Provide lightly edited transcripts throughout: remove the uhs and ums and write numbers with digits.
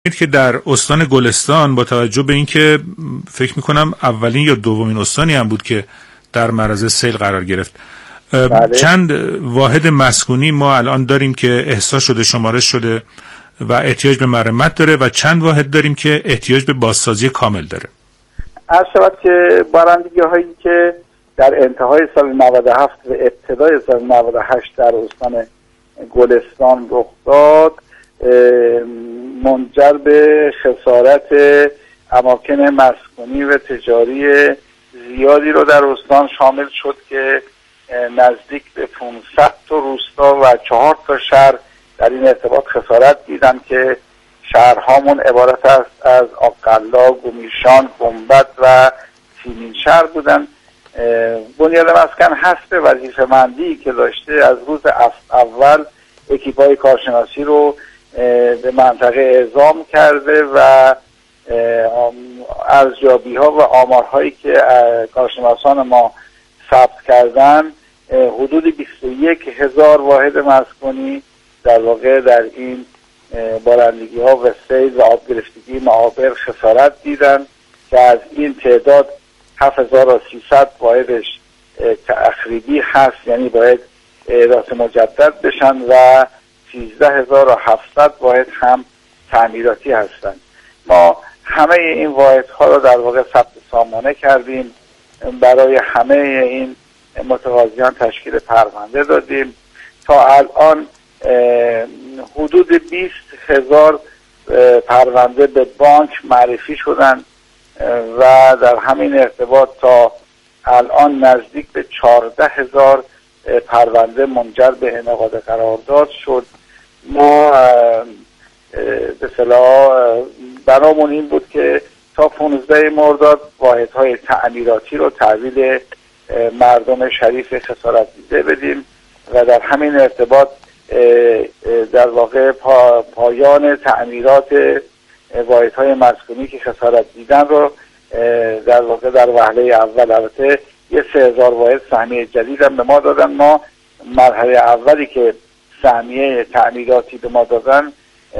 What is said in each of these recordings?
که در استان گلستان با توجه به اینکه فکر میکنم اولین یا دومین استانی هم بود که در معرض سیل قرار گرفت، بله. چند واحد مسکونی ما الان داریم که احصا شده، شمارش شده و احتیاج به مرمت داره و چند واحد داریم که احتیاج به بازسازی کامل داره؟ عرض شود که بارندگی هایی که در انتهای سال 97 و ابتدای سال 98 در استان گلستان رخ داد منجر به خسارت اماکن مسکونی و تجاری زیادی رو در استان شامل شد که نزدیک به 500 تا روستا و 4 تا شهر در این ارتباط خسارت دیدن که شهرهامون عبارت است از آقلا، گمیشان، گنبد و سیمین شهر بودن. بنیاد مسکن حسب وظیفه‌مندی که داشته از روز اول اکیپ‌های کارشناسی رو به منطقه اعزام کرده و ارزیابی‌ها و آمارهایی که کارشناسان ما ثبت کردن حدود 21,000 واحد مسکونی در واقع در این بارندگی‌ها و سیل و آب گرفتگی معابر خسارت دیدن که از این تعداد 7,300 واحدش تخریبی هست، یعنی باید احداث مجدد بشن و 13,700 واحد هم تعمیراتی هستند. ما همه این واحدها رو در واقع ثبت سامانه کردیم، برای همه این متقاضیان تشکیل پرونده دادیم. تا الان حدود 20,000 پرونده به بانک معرفی شدن و در همین ارتباط تا الان نزدیک به 14,000 پرونده منجر به انعقاد قرارداد شد. ما به اصطلاح برامون این بود که تا 15 مرداد واحدهای تعمیراتی رو تحویل مردم شریف خسارت دیده بدیم و در همین ارتباط در واقع پایان تعمیرات واحدهای مسکونی که خسارت دیدن رو در واقع در وهله اول، البته یه 3,000 واحد سهمیه جدید هم به ما دادن. ما مرحله اولی که سهمیه تعمیراتی به ما دادن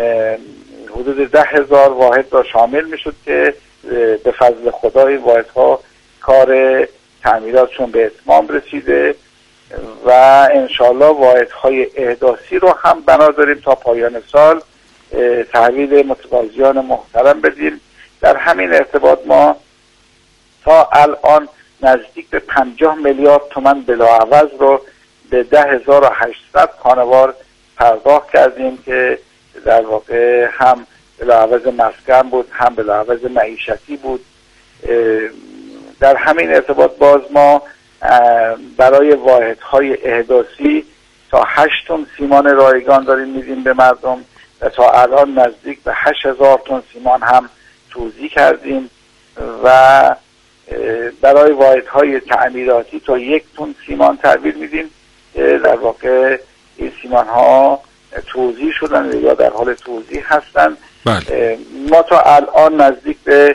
حدود 10,000 واحد را شامل میشد که به فضل خدا این واحدها کار تعمیراتشون به اتمام رسیده و انشالله واحدهای احداثی رو هم بنا داریم تا پایان سال تحویل متقاضیان محترم بدیم. در همین ارتباط ما تا الان نزدیک به 50 میلیارد تومان بلاعوض رو به 10,800 خانوار پرداخت کردیم که در واقع هم بلاعوض مسکن بود، هم بلاعوض معیشتی بود. در همین ارتباط باز ما برای واحدهای احداثی تا 8 تن سیمان رایگان داریم میدیم به مردم و تا الان نزدیک به 8,000 تن سیمان هم توزیع کردیم و برای واحدهای تعمیراتی تا 1 تن سیمان تحویل میدیم. در واقع این سیمان ها توزیع شدن یا در حال توزیع هستن. ما تا الان نزدیک به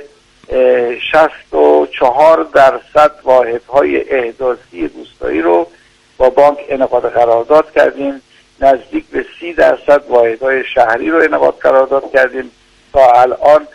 64% واحدهای احداثی روستایی رو با بانک انعقاد قرارداد کردیم، نزدیک به 30% واحدهای شهری رو انعقاد قرارداد کردیم. تا الان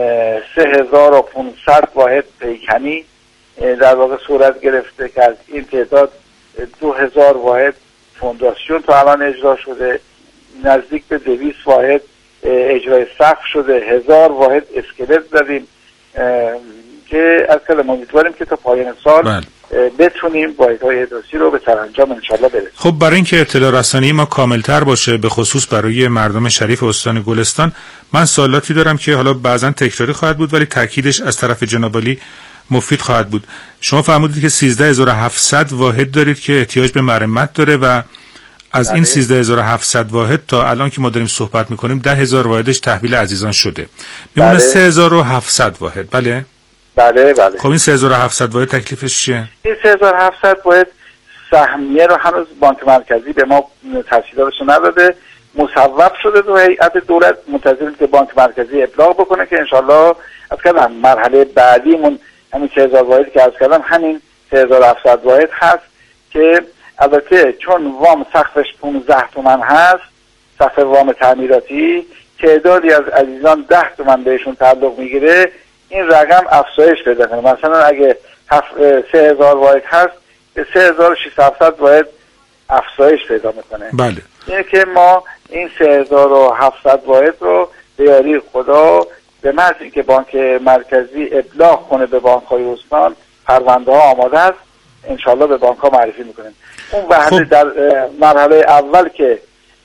3,500 واحد پیکنی در واقع صورت گرفته که از این تعداد 2,000 واحد فونداسیون تا الان اجرا شده، نزدیک به 200 واحد اجرای سقف شده، 1,000 واحد اسکلت زدیم که از کلم امیدواریم که تا پایان سال بتونیم واحدهای احداثی رو به سرانجام انشالله برسیم. خب برای اینکه اطلاع رسانی ما کاملتر باشه به خصوص برای مردم شریف استان گلستان، من سوالاتی دارم که حالا بعضا تکراری خواهد بود ولی تاکیدش از طرف جناب عالی مفید خواهد بود. شما فرمودید که 13,700 واحد دارید که احتیاج به مرمت داره و از این 13,700 واحد تا الان که ما داریم صحبت میکنیم 10,000 واحدش تحویل عزیزان شده، میمونه 3,700 واحد. بله بله. خب این 3,700 واحد تکلیفش چیه؟ این 3,700 واحد سهمیه رو هنوز بانک مرکزی به ما تفصیلاتش نداده، مصوب شده تو هیئت دولت، منتظریم که بانک مرکزی ابلاغ بکنه که انشالله از کردم مرحله بعدیمون همین 3,000 واحد که از کردم همین 3,700 واحد هست که البته چون وام سقفش 15 تومن هست، سقف وام تعمیراتی تعدادی از عزیزان 10 تومن بهشون تعلق میگیره، این رقم افزایش پیدا کنه. مثلا اگه 3000 واحد هست به 3600 واحد افزایش پیدا میکنه. بله. اینه که ما این 3700 واحد رو به یاری خدا به محض اینکه بانک مرکزی ابلاغ کنه به بانک‌های استان، پرونده ها آماده است، انشالله به بانک ها معرفی میکنیم. اون وحده در مرحله اول که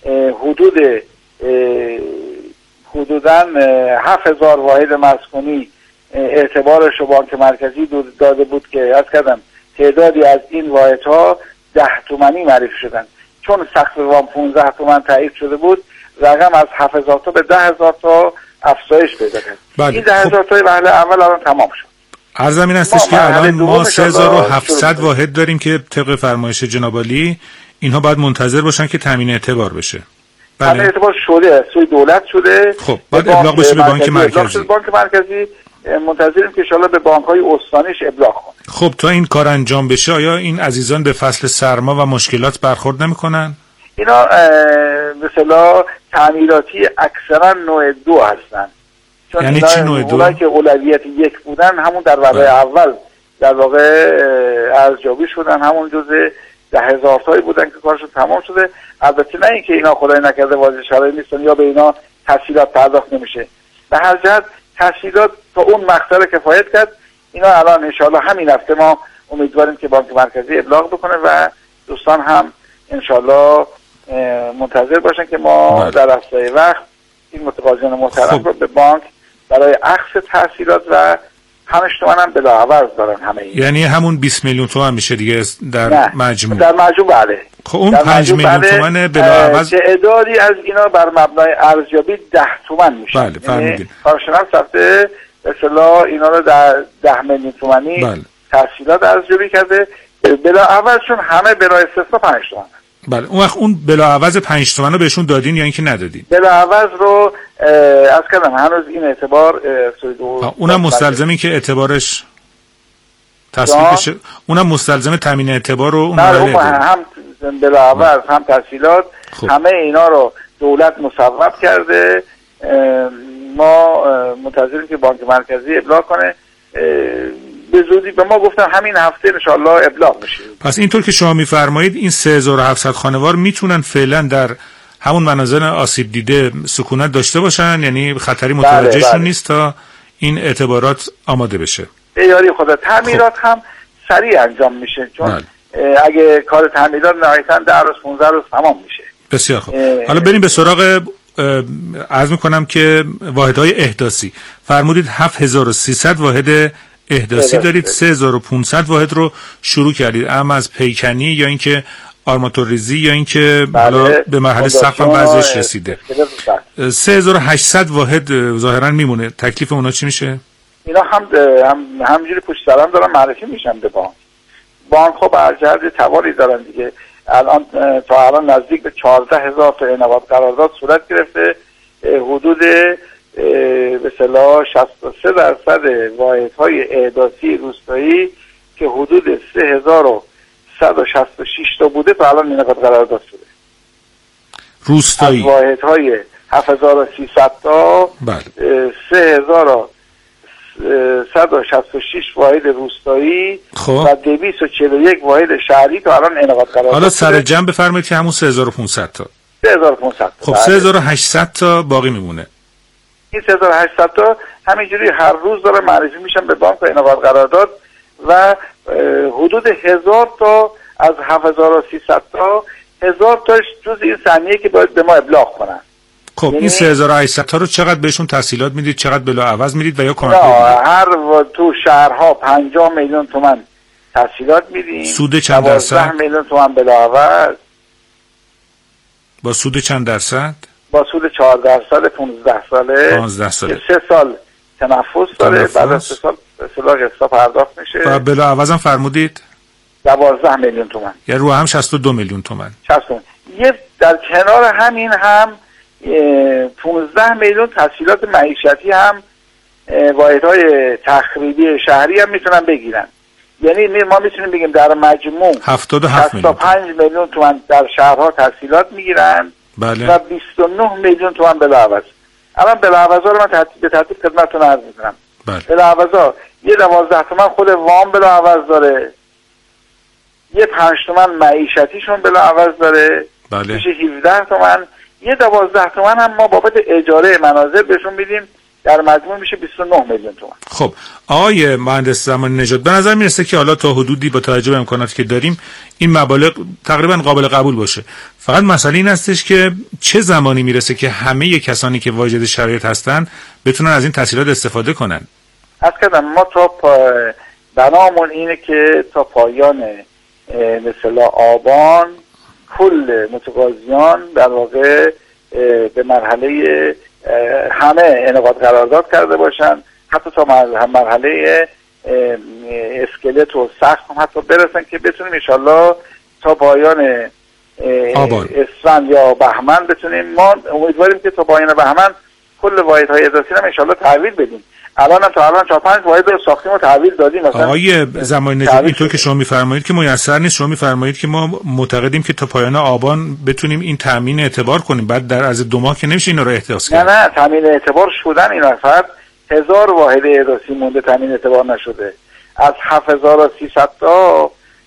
حدوداً 7000 واحد مسکونی اعتبارش رو بانک مرکزی داده بود که از کردم تعدادی از این واحدها 10 تومانی معرفی شدن. چون سقف وام 15 تومن تایید شده بود، رقم از 7000 تا به 10000 تا افزایش پیدا کرد. بله. این 10000 تا مرحله اول الان تمام شد. عرضم این هستش که الان ما 3700 واحد داریم که طبق فرمایش جناب عالی اینها باید منتظر باشن که تامین اعتبار بشه. تامین اعتبار شده، سوی دولت شده. خب باید ابلاغ بشه به بانک مرکزی. بانک مرکزی منتظریم که ان شاءالله به بانک‌های استانیش ابلاغ کنه. خب تا این کار انجام بشه آیا این عزیزان به فصل سرما و مشکلات برخورد نمی‌کنن؟ اینا مثلا تعمیراتی اکثرا نوع 2 هستن. یعنی چی نوع 2؟ اونایی که اولویت 1 بودن همون در وهله اول در واقع ارزیابی شدن، همون جزء 10000 تایی بودن که کارشون تمام شده. البته نه اینکه اینا خدای نکرده واجد شرایط نیستن یا به اینا تسهیلات پرداخت نمیشه. به هر جهت تسهیلات تا اون مقدار کفایت کرد. اینا الان انشالله همین هفته ما امیدواریم که بانک مرکزی ابلاغ بکنه و دوستان هم انشالله منتظر باشن که ما در اسرع وقت این متقاضیان محترم رو به بانک برای اخذ تسهیلات و 5 تومن هم بلاعوض دارن همه این. یعنی همون 20 میلیون تومان میشه دیگه در مجموع؟ در مجموع بله. خب اون 5 میلیون تومان بلاعوض تعدادی از اینا بر مبنای ارزیابی 10 تومن میشه. بله فهمیدیم. کارشناس رفته اصطلاح اینا رو در 10 میلیون تومانی تسهیلات ارزیابی کرده، بلاعوضشون همه بلا استثنا 5 تومن. بله اون وقت اون بلاعوض 5 تومن رو بهشون دادین یا اینکه ندادین؟ بلاعوض رو از کردم هنوز این اعتبار اونم مستلزمی که اعتبارش تصویب بشه، اونم مستلزم تامین اعتبار رو اون هم بلاعوض هم تسهیلات همه اینا رو دولت مصوب کرده. ما منتظریم که بانک مرکزی ابلاغ کنه. به زودی به ما گفتن همین هفته انشالله ابلاغ میشه. پس اینطور که شما میفرمایید این 3700 خانوار میتونن فعلا در همون مناطق آسیب دیده سکونت داشته باشن، یعنی خطری متوجهشون نیست تا این اعتبارات آماده بشه. به یاری خدا تعمیرات هم سریع انجام میشه، چون اگه کار تعمیرات نهایتاً 10 روز 15 روز تمام میشه. بسیار خوب. حالا بریم به سراغ عرض میکنم که واحدهای احداثی. فرمودید 7300 واحد احداثی دارید، 3500 واحد رو شروع کردید، اما از پیکنی یا اینکه آرماتور ریزی یا اینکه حالا به مرحله سقف هم بعضیش رسیده. 3800 واحد ظاهرا میمونه. تکلیف اونا چی میشه؟ اینا همجوری پشت سرم دارن معرفی میشن به بانک ها به هر جهت تواری دارن دیگه. الان تا الان نزدیک به 14000 تا انعقاد قرارداد صورت گرفته. حدود به اصطلاح 63% واحدهای احداثی روستایی که حدود 3166 تا بوده تا الان انعقاد قرارداد شده. روستایی از واحدهای 7300 تا 3166 واحد روستایی و 241 واحد شهری تا الان انعقاد قرارداد شده. حالا سر جمع بفرمایید که همون 3500 تا. 3500 خب 3800 تا باقی میمونه. این 3800 تا همینجوری هر روز داره معرفی میشن به بانک و انعقاد قرارداد و حدود 1000 تا از 7300 تا 1000 تاش جز این ثانیه که باید به ما ابلاغ کنن. خب این 3800 تا رو چقدر بهشون تسهیلات میدید، چقدر بلاعوض میدید و یا کمک میدید؟ هر تو شهرها 50 میلیون تومان تسهیلات میدیم. سود چند درصد؟ 12 میلیون تومان بلاعوض. با سود چند درصد؟ با سود 4% 15 ساله. 15 ساله. 3 سال تنفس داره، بعد از 3 سال اصطلاح قسط پرداخت میشه. و بلاعوض هم فرمودید 12 میلیون تومان. یا رو هم 62 میلیون تومان. 62. یه در کنار همین هم 15 میلیون تسهیلات معیشتی هم واحدهای تخریبی شهری هم میتونن بگیرن. یعنی ما میتونیم بگیم در مجموع 75 میلیون تومان در شهرها تسهیلات میگیرن. بله. و 29 میلیون تومان بلاعوض. الان بلاعوضا رو من به ترتیب خدمتتون عرض می‌کنم. بلاعوضا یه 12 تومن خود وام بلاعوض داره، یه 5 تومن معیشتیشون بلاعوض داره، میشه 17 تومن، یه 12 تومن هم ما بابت اجاره منازل بهشون میدیم، در مجموع میشه 29 میلیون تومان. خب آقای مهندس زمانی نژاد، به نظر میرسه که حالا تا حدودی با توجه به امکاناتی که داریم این مبالغ تقریبا قابل قبول باشه. فقط مسئله این هستش که چه زمانی میرسه که همه کسانی که واجد شرایط هستن بتونن از این تسهیلات استفاده کنن؟ اصلا ما تا بنامون اینه که تا پایان مثلا آبان کل متقاضیان در واقع به مرحله همه انعقاد قرارداد کرده باشن، حتی تا مرحله اسکلت و سقف هم حتی برسن که بتونیم انشالله تا پایان اسفند یا بهمن بتونیم. ما امیدواریم که تا پایان بهمن کل واحدهای اضافی هم انشالله تحویل بدیم. الان هم تا الان 4-5 واحد رو ساختیم و تحویل دادیم. آقای زمانی نژاد اینطور که شما میفرمایید که میسر نیست، شما میفرمایید که ما معتقدیم که تا پایان آبان بتونیم این تامین اعتبار کنیم، بعد در از 2 ماه که نمیشه اینا رو احتیاط کرد. نه تامین اعتبار شدن، اینا فقط 1000 واحد اضافی مونده تامین اعتبار نشده. از 7300 تا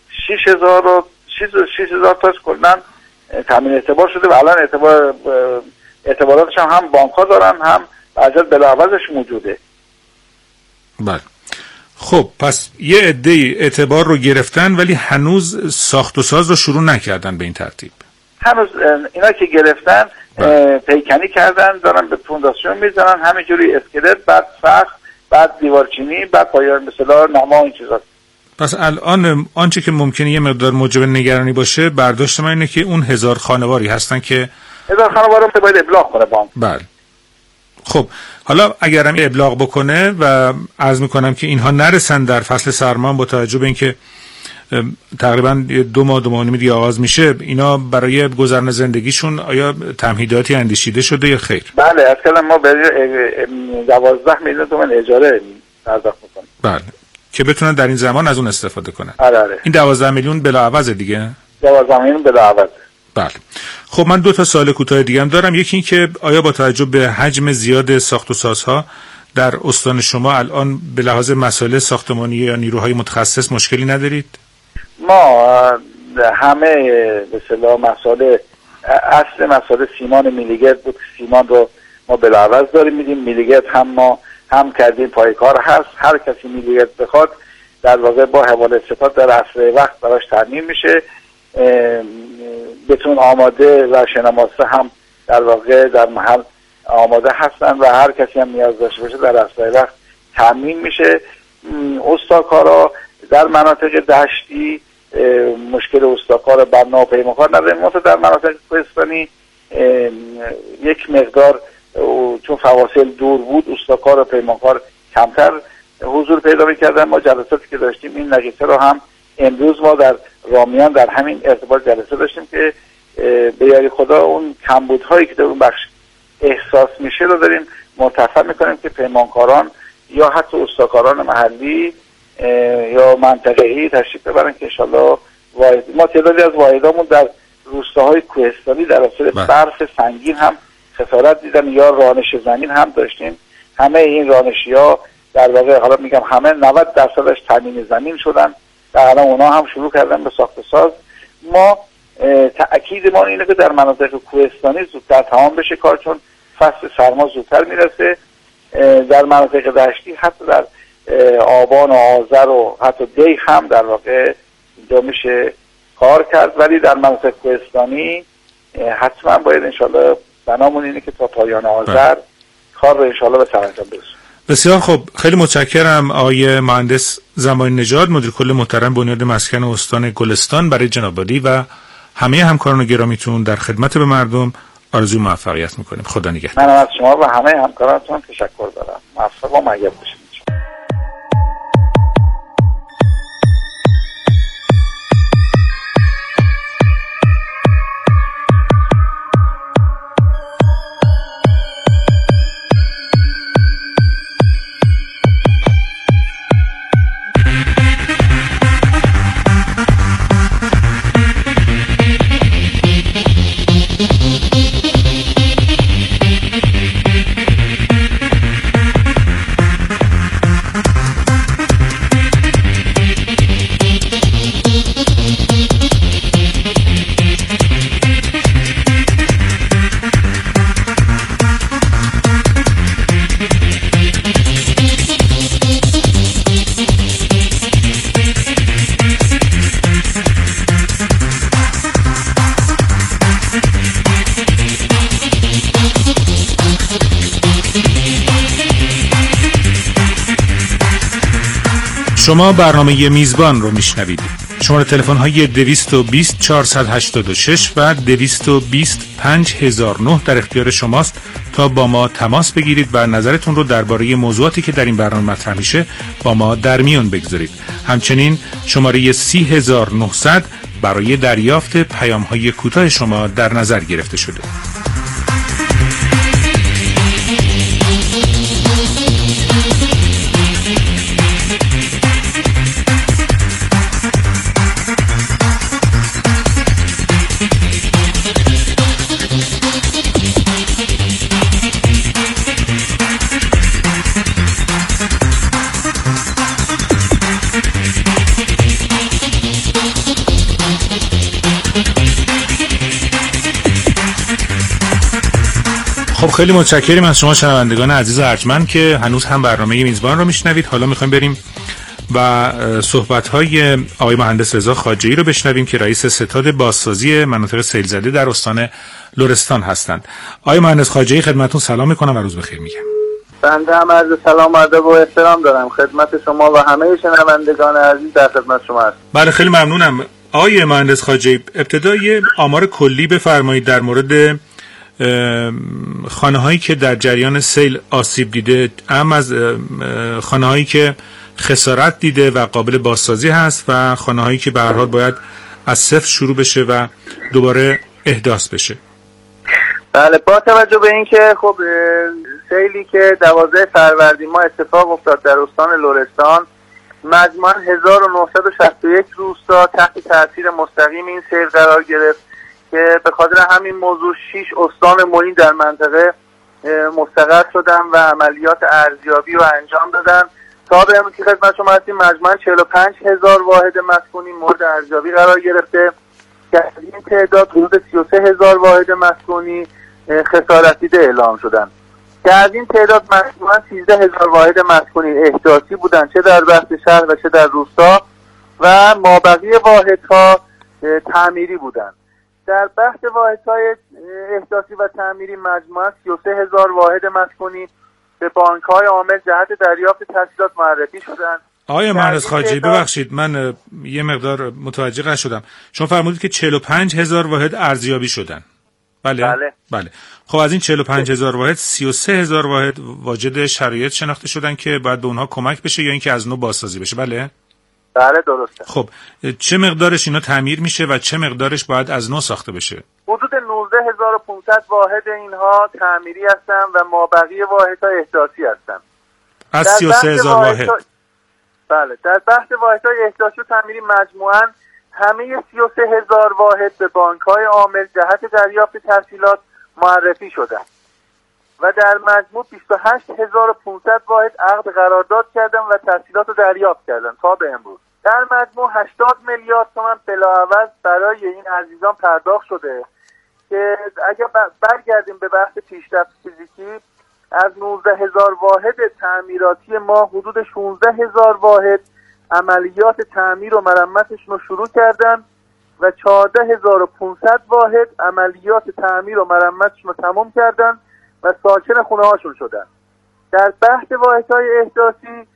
6000 تا کلا تامین اعتبار شده و الان اعتباراتش هم بانک‌ها دارن، هم عجل بلاعوضش موجوده. بله. خب پس یه عده اعتبار رو گرفتن ولی هنوز ساخت و ساز رو شروع نکردن به این ترتیب. هنوز اینا که گرفتن پیکنی کردن، دارن به فونداسیون میزنن، همینجوری اسکلت، بعد سقف، بعد دیوارچینی، بعد پایان مثلا نما این چیزا. پس الان آنچه که ممکنه یه مقدار موجب نگرانی باشه، برداشت من اینه که اون 1000 خانواری هستن که 1000 خانوار رو باید ابلاغ کنه بانک. بله. خب حالا اگرم ابلاغ بکنه و عرض میکنم که اینها نرسن در فصل سرما با توجه به اینکه تقریبا 2 ماه 2 ماه و نیم دیگه آغاز میشه، اینا برای گذرن زندگیشون آیا تمهیداتی اندیشیده شده یا خیر؟ بله، اصلا ما برای 12 میلیون تومان اجاره پرداخت میکنیم. بله، که بتونن در این زمان از اون استفاده کنن. آره. این 12 میلیون بلاعوض دیگه؟ 12 میلیون بلاعوض. بله. خب من 2 تا سوال کوتاه دیگه هم دارم. یکی این که آیا با توجه به حجم زیاد ساخت و سازها در استان شما الان به لحاظ مسائل ساختمانی یا نیروهای متخصص مشکلی ندارید؟ ما همه به اصطلاح اصل مسائل سیمان میلیگرد بود. سیمان رو ما بلاعوض داریم میدیم. میلیگرد هم ما هم کردیم، پای کار هست. هر کسی میلیگرد بخواد در واقع با حواله ستاد در اسرع وقت براش تامین میشه. بتون آماده و شنماسه هم در واقع در محل آماده هستن و هر کسی هم نیاز داشته باشه در اسرع وقت تامین میشه. استاکارا در مناطق دشتی مشکل استاکار بنا و پیمانکار نداریم. ما در مناطق کوهستانی یک مقدار چون فواصل دور بود استاکار و پیمانکار کمتر حضور پیدا می‌کردن. ما جلساتی که داشتیم این نقیصه رو هم امروز ما در رامیان در همین ارتباط جلسه داشتیم که به یاری خدا اون کمبودهایی که در اون بخش احساس میشه رو داریم مرتفع میکنیم که پیمانکاران یا حتی استاکاران محلی یا منطقه‌ای تشریف ببرن که انشالله ما تعدادی از واحدامون در روستاهای کوهستانی در اثر برف سنگین هم خسارت دیدن یا رانش زمین هم داشتیم. همه این رانشی‌ها در واقع حالا میگم همه 90%ش تامین زمین شدن و الان اونا هم شروع کردن به ساخت و ساز. ما تأکید ما اینه که در مناطق کوهستانی زودتر تمام بشه کار، چون فصل سرما زودتر میرسه. در مناطق دشتی حتی در آبان و آذر و حتی دی هم در واقع اینجا میشه کار کرد، ولی در مناطق کوهستانی حتما باید انشالله بنامون اینه که تا پایان آذر کار رو انشالله به سرانجام برسونیم. بسیار خب، خیلی متشکرم آقای مهندس زمانی نژاد، مدیر کل محترم بنیاد مسکن استان گلستان، برای جنابعالی و همه همکاران گرامیتون در خدمت به مردم آرزوی موفقیت میکنیم. خدا نگهدار. من از شما و همه همکارانتون تشکر دارم. موفق و مؤید باشید. شما برنامه میزبان رو میشنوید. شماره تلفن های 220 486 و 220 5009 در اختیار شماست تا با ما تماس بگیرید و نظرتون رو درباره موضوعاتی که در این برنامه مطرح میشه با ما در میون بگذارید. همچنین شماره 30900 برای دریافت پیام های کوتاه شما در نظر گرفته شده. خب خیلی متشکریم از شما شنوندگان عزیز ارجمند که هنوز هم برنامه میزبان رو میشنوید. حالا میخوایم بریم و صحبت‌های آقای مهندس رضا خواجه‌ای رو بشنویم که رئیس ستاد بازسازی مناطق سیل زده در استان لرستان هستند. آقای مهندس خواجه‌ای خدمتتون سلام میکنم و روز بخیر میگم. بنده هم عرض سلام و ادب و احترام دارم خدمت شما و همه شنوندگان عزیز در خدمت شما هستم. بله خیلی ممنونم. آقای مهندس خواجه‌ای ابتدا یه آمار کلی بفرمایید در مورد خانه‌هایی که در جریان سیل آسیب دیده، اما از خانه‌هایی که خسارت دیده و قابل بازسازی هست و خانه‌هایی که به هر حال باید از صفر شروع بشه و دوباره احداث بشه. بله، با توجه به اینکه خب سیلی که 12 فروردین ما اتفاق افتاد در استان لرستان، مجموعاً 1961 روستا تحت تاثیر مستقیم این سیل قرار گرفت که به خاطر همین موضوع 6 استان معین در منطقه مستقر شدن و عملیات ارزیابی رو انجام دادن. تا به امروز که خدمت شما هستیم مجموعاً 45,000 واحد مسکونی مورد ارزیابی قرار گرفته که از این تعداد حدود 33,000 واحد مسکونی خسارت دیده اعلام شدن که از این تعداد مجموعاً 13,000 واحد مسکونی احداثی بودن، چه در بخش شهر و چه در روستا، و مابقی واحدها تعمیری بودن. در بخش واحدهای احداثی و تعمیری مجموعاً 33,000 واحد مسکونی به بانک‌های عامل جهت دریافت تسهیلات معرفی شدند. آقای مهندس خواجه‌ای ببخشید من یه مقدار متوجه نشدم. شما فرمودید که 45,000 واحد ارزیابی شدن. بله. بله. خب از این 45,000 واحد 33,000 واحد واجد شرایط شناخته شدن که باید به اونها کمک بشه یا اینکه از نو بازسازی بشه. بله درسته. خب چه مقدارش اینا تعمیر میشه و چه مقدارش باید از نو ساخته بشه؟ حدود 19,500 واحد اینها تعمیری هستن و مابقی واحدها احداثی هستن. از 33,000 واحد. بله، در بخش واحدهای احداثی و تعمیری مجموعاً همه 33,000 واحد به بانک‌های عامل جهت دریافت تسهیلات معرفی شدن و در مجموع 28,500 واحد عقد قرارداد کردن و تسهیلات رو دریافت کردن تا به امروز. در مجموع 80 میلیارد تومان بلاعوض برای این عزیزان پرداخت شده که اگر برگردیم به بحث پیشرفت فیزیکی، از 19,000 واحد تعمیراتی ما حدود 16,000 واحد عملیات تعمیر و مرمتشون رو شروع کردن و 14,500 واحد عملیات تعمیر و مرمتشون رو تمام کردن و ساکن خونه هاشون شدن. در بحث واحدهای احداثی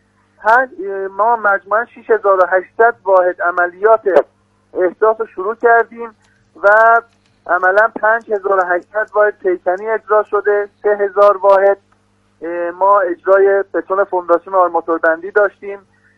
ما مجموعاً 6,800 واحد عملیات احداث رو شروع کردیم و عملاً 5,800 واحد پیکنی اجرا شده، 3,000 واحد ما اجرای بتون فونداسیون آرماتوربندی داشتیم،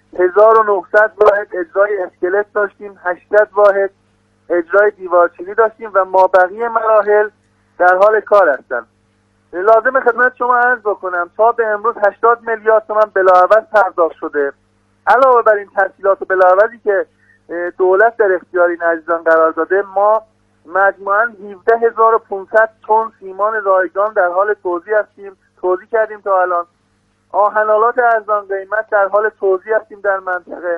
1,900 واحد اجرای اسکلت داشتیم، 800 واحد اجرای دیوارچینی داشتیم و مابقی مراحل در حال کار هستند. لازم خدمت شما عرض بکنم تا به امروز 80 میلیارد تومان بلاعوض پرداخت شده. علاوه بر این تسهیلات و بلاعوضی که دولت در اختیار این عزیزان قرار داده، ما مجموعاً 17,500 تن سیمان رایگان در حال توزیع کردیم تا الان. آهن‌آلات ارزان قیمت در حال توزیع هستیم در منطقه.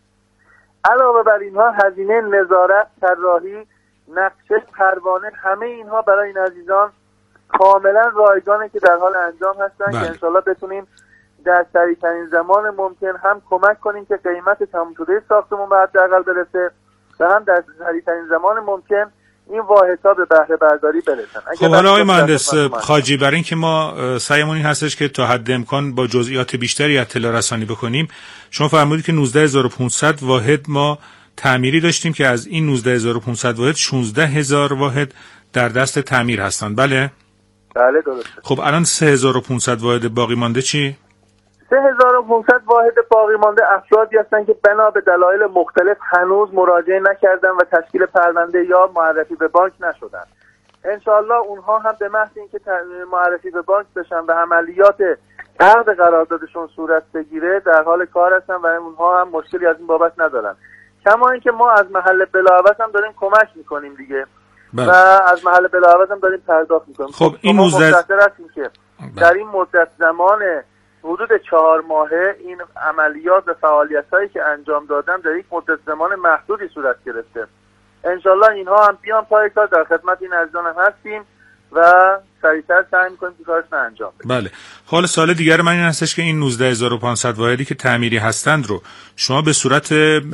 علاوه بر اینها هزینه نظارت، طراحی، نقشه، پروانه، همه اینها برای این عزیزان کاملا رایگانه که در حال انجام هستن که انشالله بتونیم در سریع‌ترین زمان ممکن هم کمک کنیم که قیمت تمام شده ساختمون به حداقل برسه و هم در سریع‌ترین زمان ممکن این واحدها به بهره برداری برسن. خب حالا آقای مهندس خاجی، برای اینکه ما سعیمون این هستش که تا حد امکان با جزئیات بیشتری اطلاع رسانی بکنیم، شما فرمودید که 19500 واحد ما تعمیری داشتیم که از این 19500 واحد 16000 واحد در دست تعمیر هستند. بله؟ بله درسته. خب الان 3500 واحد باقی مانده چی؟ 3500 واحد باقی مانده افرادی هستن که بنا به دلایل مختلف هنوز مراجعه نکردن و تشکیل پرونده یا معرفی به بانک نشدن. انشالله اونها هم به محض اینکه معرفی به بانک بشن و عملیات عقد قراردادشون صورت بگیره در حال کار هستن و اونها هم مشکلی از این بابت ندارن. کما اینکه ما از محل بلاعوض هم داریم کمک میکنیم دیگه. و از محل بلاعوض هم داریم پرداخت میکنیم. خب این مستحضر هستیم که در این مدت زمان حدود 4 ماهه این عملیات و فعالیت‌هایی که انجام دادن در یک مدت زمان محدودی صورت گرفته. انشالله اینها هم بیان پای کار، در خدمت این عزیزان هستیم و سریعتر سعی می‌کنیم که کارشون انجام بدیم. بله. حالا سوال دیگر من این هستش که این 19500 واحدی که تعمیری هستند رو شما به صورت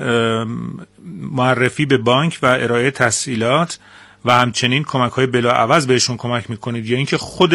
معرفی به بانک و ارائه تسهیلات و همچنین کمک‌های بلاعوض بهشون کمک می‌کنید یا اینکه خود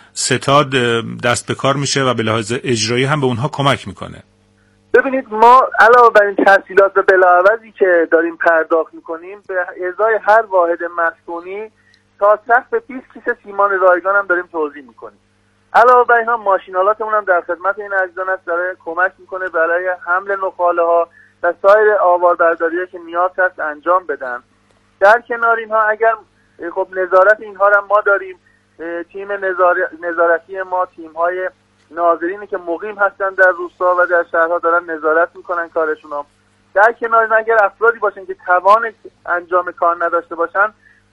ستاد دست به کار میشه و به لحاظ اجرایی هم به اونها کمک میکنه؟ ببینید ما علاوه بر این تسهیلات و بلاعوضی که داریم پرداخت میکنیم به ازای هر واحد مسکونی تا سقف 20 کیسه سیمان رایگان هم داریم توزیع میکنیم. علاوه بر اینها ماشینالاتمون هم در خدمت این عزیزان است، داره کمک میکنه برای حمل نقاله ها و سایر آواربرداری‌ها که نیاز هست انجام بدن. در کنار اینها اگر خب نظارت اینها هم ما داریم، تیم نظارتی ما تیم‌های ناظرینی که مقیم هستن در روستا و در شهرها دارن نظارت میکنن کارشون هم. در کنار اگر افرادی باشن که توان انجام کار نداشته باشن،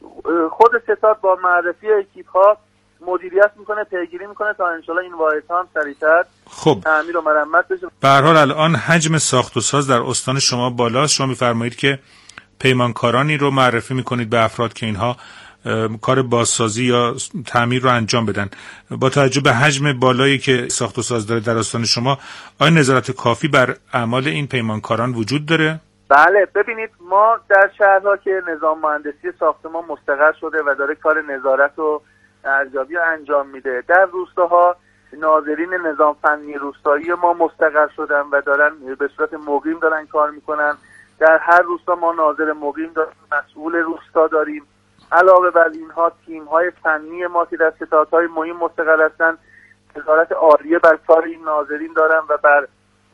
خود ستاد با معرفی اکیپ‌ها مدیریت میکنه، پیگیری میکنه تا انشالله این واحدها هم سریعتر تعمیر و مرمت بشه. به هر حال الان حجم ساخت و ساز در استان شما بالاست. شما می‌فرمایید که پیمانکارانی رو معرفی میکنید به افراد که اینها کار بازسازی یا تعمیر رو انجام بدن. با توجه به حجم بالایی که ساخت و ساز داره در استان شما، آیا نظارت کافی بر اعمال این پیمانکاران وجود داره؟ بله، ببینید ما در شهرها که نظام مهندسی ساختمان مستقر شده و داره کار نظارت و ارزیابی انجام میده، در روستاها ناظرین نظام فنی روستایی ما مستقر شدن و دارن به صورت مقیم دارن کار میکنن. در هر روستا ما ناظر مقیم داریم، مسئول روستا داریم. علاوه بر اینها تیم‌های فنی ما که در ستادهای مهم مستقر هستند نظارت عالیه بر کار این ناظرین دارن و بر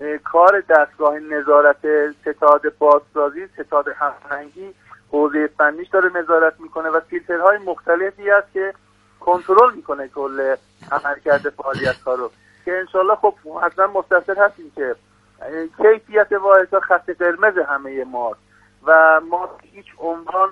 کار دستگاه نظارت ستاد بازسازی، ستاد هماهنگی حوزه فنیش داره نظارت میکنه و فیلترهای مختلفی هست که کنترل میکنه کل عملکرد فعالیت‌ها رو که انشالله خب حتما مستحضر هستیم که کیفیت واحدها خط قرمز همه ما و ما هیچ عنوان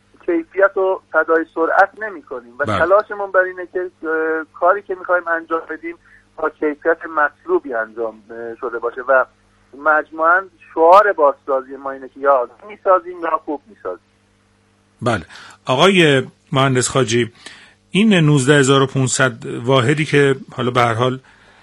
کیفیت و فدای سرعت نمی کنیم و تلاشمون بر اینه که کاری که میخوایم انجام بدیم با کیفیت مطلوبی انجام شده باشه و مجموعاً شعار بازسازی ما اینه که یا میسازیم یا خوب میسازیم. بله. آقای مهندس خاجی، این 19500 واحدی که حالا به هر حال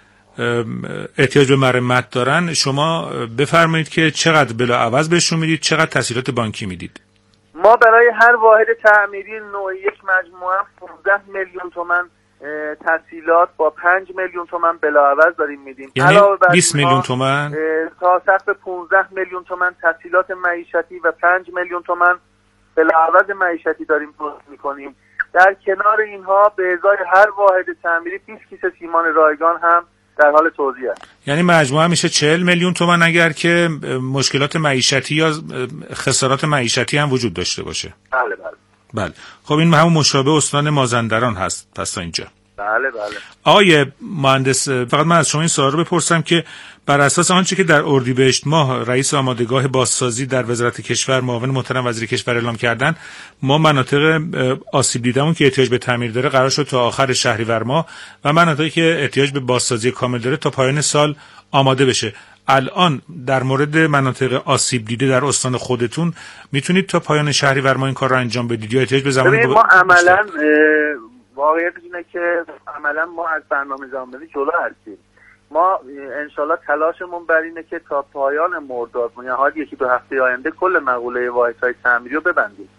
احتیاج به مرمت دارن، شما بفرمایید که چقدر بلاعوض بهشون میدید، چقدر تسهیلات بانکی میدید؟ ما برای هر واحد تعمیری نوع یک مجموعه 15 میلیون تومان تسهیلات با 5 میلیون تومان بلاعوض داریم میدیم. یعنی 20 میلیون تومان تا سقف 15 میلیون تومان تسهیلات معیشتی و 5 میلیون تومان بلاعوض معیشتی داریم توزیع میکنیم. در کنار اینها به ازای هر واحد تعمیری 20 کیسه سیمان رایگان هم در حال توزیع است. یعنی مجموعه میشه 40 میلیون تومان اگر که مشکلات معیشتی یا خسارات معیشتی هم وجود داشته باشه. بله. بله. خب این همون مشابه استان مازندران هست پس تا اینجا. بله. آقای مهندس، فقط من از شما این سوال رو بپرسم که بر اساس آنچه که در اردیبهشت ماه رئیس آمادگاه بازسازی در وزارت کشور معاون محترم وزیر کشور اعلام کردن، ما مناطق آسیب دیدمون که احتیاج به تعمیر داره قرار شد تا آخر شهریور ماه و مناطقی که احتیاج به بازسازی کامل داره تا پایان سال آماده بشه. الان در مورد مناطق آسیب دیده در استان خودتون میتونید تا پایان شهریور ماه این کار رو انجام بدید یا احتیاج به زمان ما عملاً واقعیت اینه که عملاً ما از برنامه زمانی جلو هستیم. ما انشالله تلاشمون بر اینه که تا پایان مرداد یعنی حالی 1-2 هفته آینده کل مقوله واحدهای تعمیری رو ببندیم.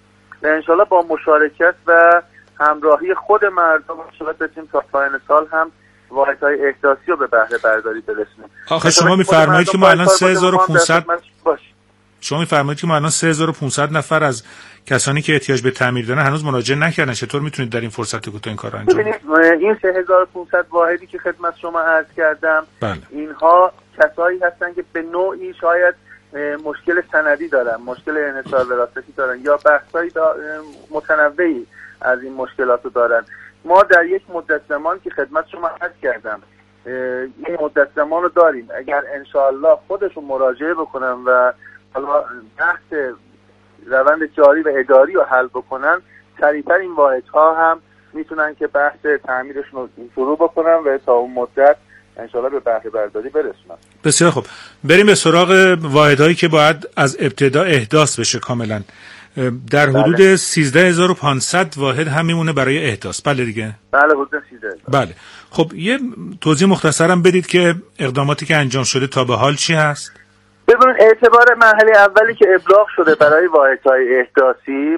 و انشالله با مشارکت و همراهی خود مردم انشالله بتونیم تا پایان سال هم واحدهای احداثی رو به بهره برداری برسونیم. آخه شما میفرمایید که ما الان 3500 شما میفرمایید که ما الان 3500 نفر از کسانی که احتیاج به تعمیر دارن هنوز مراجعه نکردن. چطور میتونید در این فرصت کوتاه این کار رو انجام بدید؟ این 3500 واحدی که خدمت شما عرض کردم بله. اینها کسایی هستن که به نوعی شاید مشکل سندی دارن، مشکل انحصار وراثتی دارن یا بحث‌های متنوعی از این مشکلات رو دارن. ما در یک مدت زمان که خدمت شما عرض کردم این مدت زمان رو داریم، اگر انشاءالله خودشون مراجعه بکنن و حالا بحث روند جاری و اداری رو حل بکنن، سریعتر این واحدها هم میتونن که بحث تعمیرشون رو شروع بکنن و تا اون مدت انشاءالله به بهره برداری برسونن. بسیار خوب، بریم به سراغ واحدهایی که باید از ابتدا احداث بشه کاملا. در حدود بله. 13500 واحد هم میمونه برای احداث. بله دیگه؟ بله حدود 13000. بله. خب یه توضیح مختصرم بدید که اقداماتی که انجام شده تا به حال چی هست؟ ببینید اعتبار مرحله اولی که ابلاغ شده برای واحدهای احداثی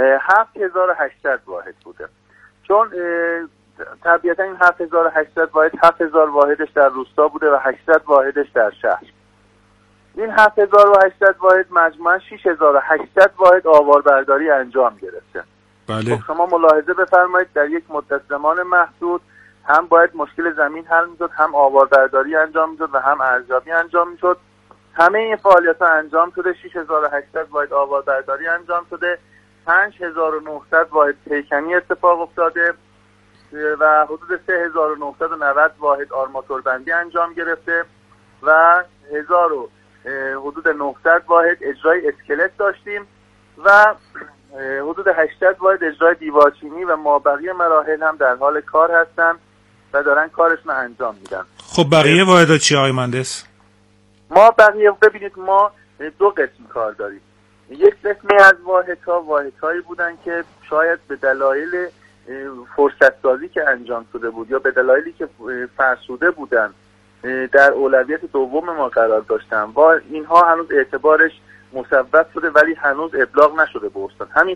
7800 واحد بوده، چون طبیعتا این 7800 واحد 7000 واحدش در روستا بوده و 800 واحدش در شهر. این 7800 واحد مجموعاً 6800 واحد آواربرداری انجام گرفته. بله. خب شما ملاحظه بفرمایید در یک مدت زمان محدود هم باید مشکل زمین حل میشد، هم آواربرداری انجام میشد و هم ارزیابی انجام میشد. همه این فعالیت‌ها انجام شده. 6800 واحد آواربرداری انجام شده، 5900 واحد پیکنی اتفاق افتاده و حدود 3990 واحد آرماتوربندی انجام گرفته و حدود 900 واحد اجرای اسکلت داشتیم و حدود 800 واحد اجرای دیوارچینی و مابقی مراحل هم در حال کار هستن و دارن کارشون انجام میدن. خب بقیه واحدها چی آقای مهندس؟ ما بقیه ببینید ما دو قسم کار داریم. یک قسمی از واحدهایی بودن که شاید به دلایل فرصت سازی که انجام شده بود یا به دلایلی که فرسوده بودن در اولویت دوم ما قرار داشتن و اینها هنوز اعتبارش مصوب شده ولی هنوز ابلاغ نشده به استان. همین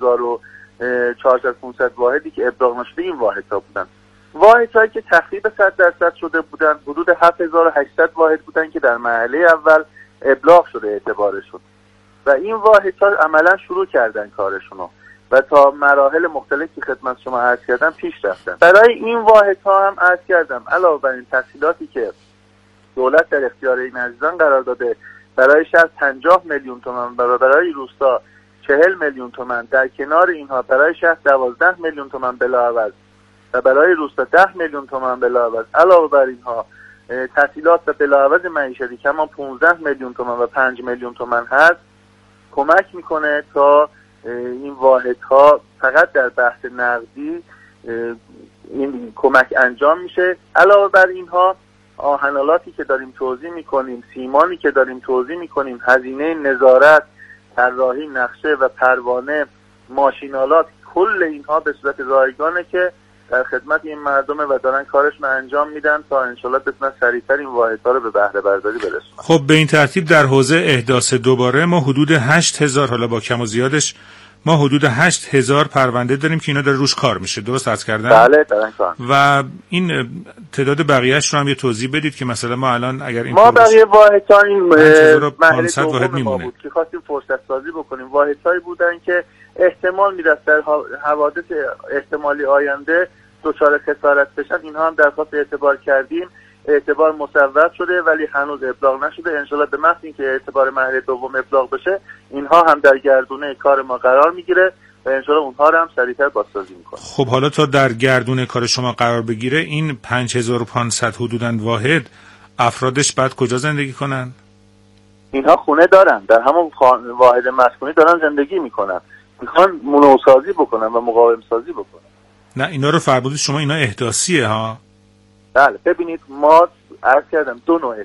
4500 واحدی که ابلاغ نشده این واحدها بودن. واحدهایی که تخریب 100% شده بودن حدود 7800 واحد بودن که در مرحله اول ابلاغ شده اعتبارشون و این واحدها عملا شروع کردن کارشونو و تا مراحل مختلفی که خدمت شما عرض کردم پیش رفتن. برای این واحدها هم عرض کردم علاوه بر این تسهیلاتی که دولت در اختیار این عزیزان قرار داده، برای شهر 50 میلیون تومان و برای روستا 40 میلیون تومان، در کنار اینها برای شهر 12 میلیون تومان بلاعوض و برای روستا 10 میلیون تومان بلاعوض. علاوه بر اینها تسهیلات و بلاعوض معیشتی که ما 15 میلیون تومان و 5 میلیون تومان هست کمک میکنه تا این واحدها فقط در بحث نقدی این کمک انجام میشه. علاوه بر اینها آهنالاتی که داریم توزیع میکنیم، سیمانی که داریم توزیع میکنیم، هزینه نظارت، طراحی، نقشه و پروانه، ماشینالات، کل اینها به صورت رایگانه که در خدمت این مردمه و دارن کارشون انجام میدن تا انشالله بتونن سریعتر این واحدها رو به بهره برداری برسونن. خب به این ترتیب در حوزه احداث دوباره ما حدود 8000 حالا با کم و زیادش ما حدود 8000 پرونده داریم که اینا داره روش کار میشه. درست عرض کردم؟ بله دارن کار. و این تعداد بقیه‌اش رو هم یه توضیح بدید که مثلا ما الان اگر این ما بقیه واحدها این مرحله دوم ما بود که خواستیم فرصت سازی بکنیم. واحدهایی بودن که احتمال میرسه در حوادث احتمالی آینده دچار خسارت بشن، اینها هم درخواست اعتبار کردیم. اعتبار مصوب شده ولی هنوز ابلاغ نشده. انشالله به محض اینکه اعتبار مرحله دوم ابلاغ بشه اینها هم در گردونه کار ما قرار میگیره و انشالله اونها رو هم سریعتر بازسازی میکنه. خب حالا تا در گردونه کار شما قرار بگیره این 5500 حدوداً واحد افرادش بعد کجا زندگی کنن؟ اینها خونه دارن، در همون واحد مسکونی دارن زندگی میکنن، میخوان منوسازی بکنن و مقاوم سازی بکنن. نه اینا رو فرمودید شما اینا احداثیه ها؟ بله ببینید ما عرض کردم دو نوع